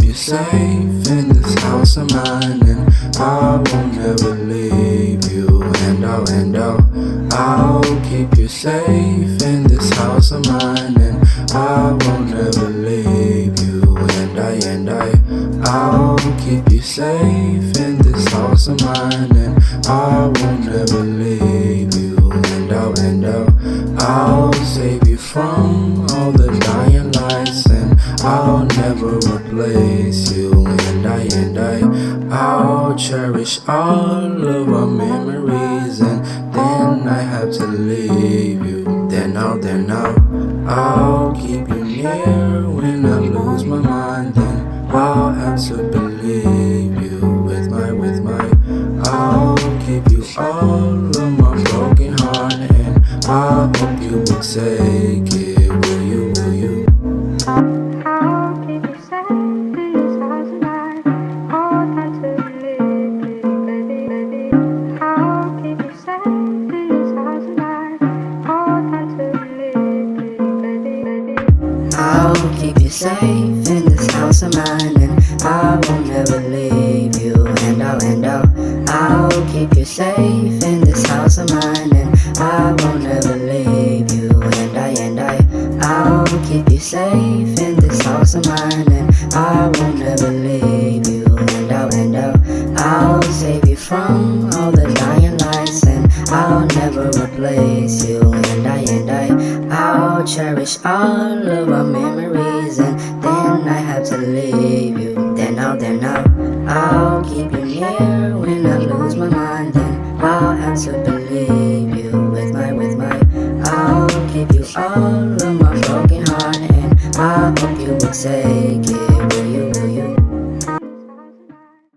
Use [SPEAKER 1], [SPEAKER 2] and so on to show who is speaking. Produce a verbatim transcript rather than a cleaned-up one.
[SPEAKER 1] you safe in this house of mine, and I won't ever leave you. And I'll, and I'll, I'll keep you safe in this house of mine, and I won't ever leave you. And I, and I, I'll keep you safe in this house of mine, and I won't ever leave you. And I'll, and I'll, I'll save you from all the dying lights, and I'll never replace you. And I, and I, I'll cherish all of our memories, and then I have to leave you. Then I'll, then I'll, I'll keep you near when I lose my mind. Then I'll have to believe you with my, with my. I'll give you all of my broken heart, and I hope you will take it. Will you, will you?
[SPEAKER 2] I'll keep you safe in this house of mine. Hold on to me, baby, baby. I'll keep you safe in this house of mine. Hold on to me, baby, baby.
[SPEAKER 3] I'll keep you safe in this house of mine, and I won't ever leave you. And I'll, and I'll, I'll keep you safe in this house of mine, and I won't ever leave you. And I, and I, I'll keep you safe in this house of mine, and I won't ever leave you. And I'll, and I'll, I'll save you from all the dying lights, and I'll never replace you. And I, and I, I'll cherish all of our memories, and then I have to leave you. Then I'll, then I'll, I'll keep you near when I lose my mind. Then I'll have to believe you with my, with my. I'll give you all of my broken heart, and I hope you will take it.